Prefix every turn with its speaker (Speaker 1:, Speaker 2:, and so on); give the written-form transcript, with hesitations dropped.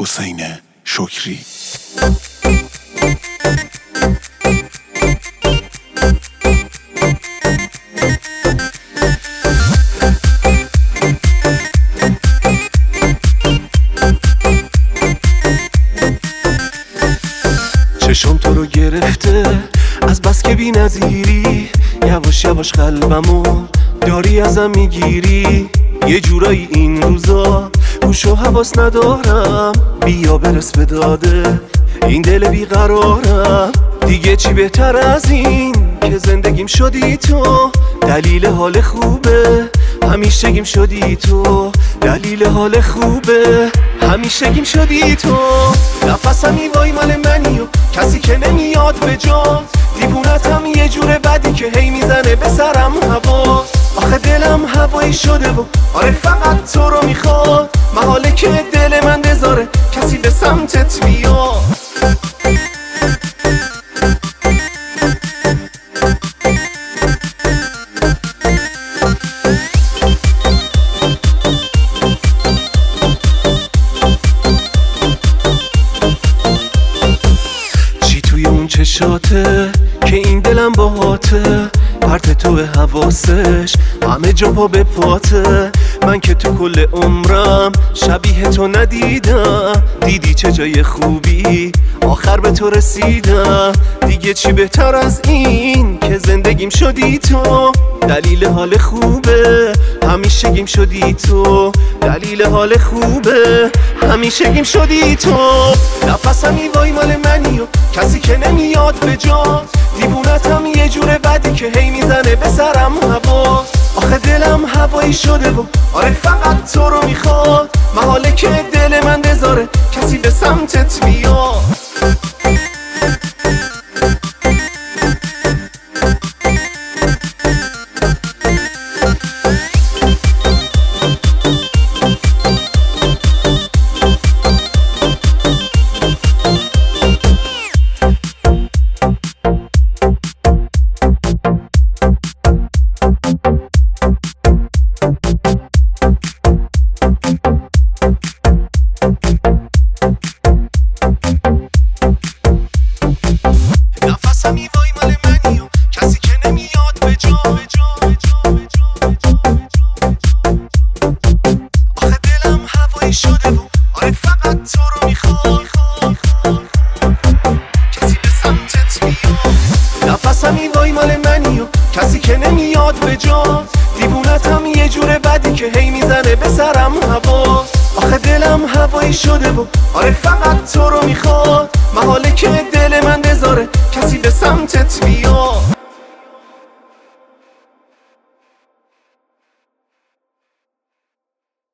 Speaker 1: حسین شکری.
Speaker 2: چشم تو رو گرفته از بس که بی نظیری، یواش یواش قلبمو داری ازم میگیری. یه جورایی این روزا گوش و حواس ندارم، بیا برس به داده این دل بیقرارم. دیگه چی بهتر از این که زندگیم شدی تو، دلیل حال خوبه همیشگیم شدی تو، دلیل حال خوبه همیشگیم شدی تو. نفسم وای مال منی و کسی که نمیاد به جات، دیوونتم یه جور بدی که هی میزنه به سرم هوا. آخه دلم هوایی شده و آره فقط تو رو میخواد، محاله که دل من بذاره کسی به سمتت بیاد. چشاته که این دلم باهاته، پرت تو حواسش همه جا پا به پاته. من که تو کل عمرم شبیه تو ندیدم، دیدی چه جای خوبی آخر به تو رسیدم. دیگه چی بهتر از این که زندگیم شدی تو، دلیل حال خوبه همیشگیم شدی تو، دلیل حال خوبه همیشگیم شدی تو. نفسم وای مال منی و کسی که نمیاد به جات، دیوونتم یه جور بدی که هی میزنه به سرم هوا. آخه دلم هوایی شده و آره فقط تو رو میخواد، محاله که دل من بذاره کسی به سمتت بیاد. شده و آره فقط تو رو میخواد، کسی به سمتت میاد. نفسم وای مال منی و کسی که نمیاد به جات، دیوونتم یه جور بدی که هی میزنه به سرم هوا. آخه دلم هوایی شده و آره فقط تو رو میخواد، محاله که دل من بذاره کسی به سمتت بیاد.